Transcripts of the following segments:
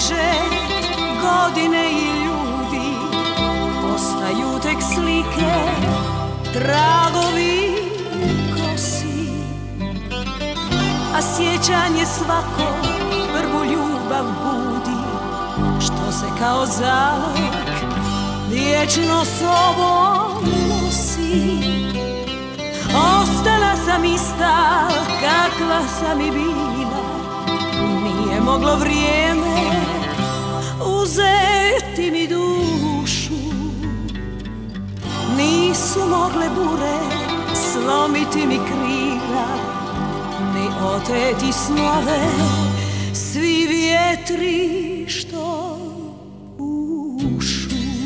bježe godine i ljudi, ostaju tek slike, tragovi kosi. A sjećanje svako prvu ljubav budi, što se kao zalog vječno sobom nosi. Ostala sam ista kakva sam i bila, nije moglo vrijeme uzeti mi dušu. Nisu mogle bure slomiti mi krila, ni oteti snove svi vjetri što pušu.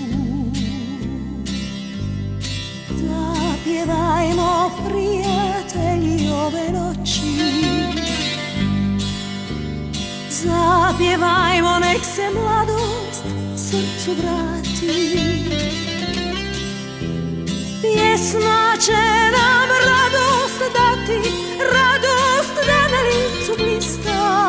Zapjevajmo, prijatelji, ove noći, zapjevajmo, nek se mladost srcu vrati. Pjesma će nam radost dati, radost da na licu blista.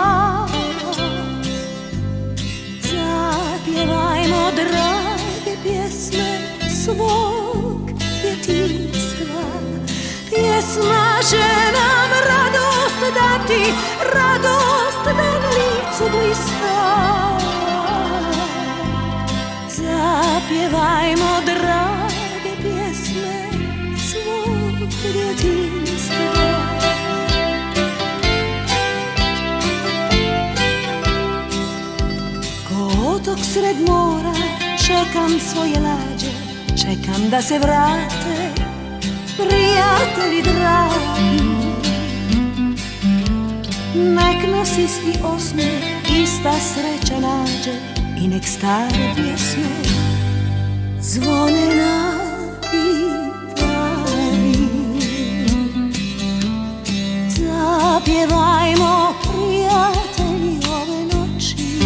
Zapjevajmo, drage pjesme svog djetinjstva. Pjesma će nam radost dati, radost da na licu blista. Zapjevajmo, drage pjesme svog djetinjstva. Ko otok sred mora čekam svoje lađe, čekam da se vrate prijatelji dragi. Nek nas isti osmijeh, ista sreća nađe i nek stare pjesme zvone na gitari. Zapjevajmo, prijatelji, ove noći,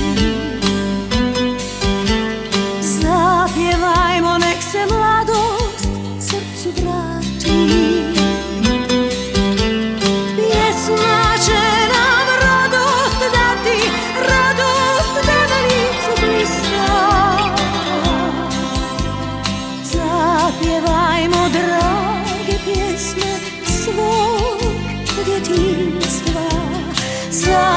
zapjevajmo, nek se mladost srcu vrati. Pjesma će nam radost dati, radost da na licu blista. Zapjevajmo, drage pjesme svog djetinjstva.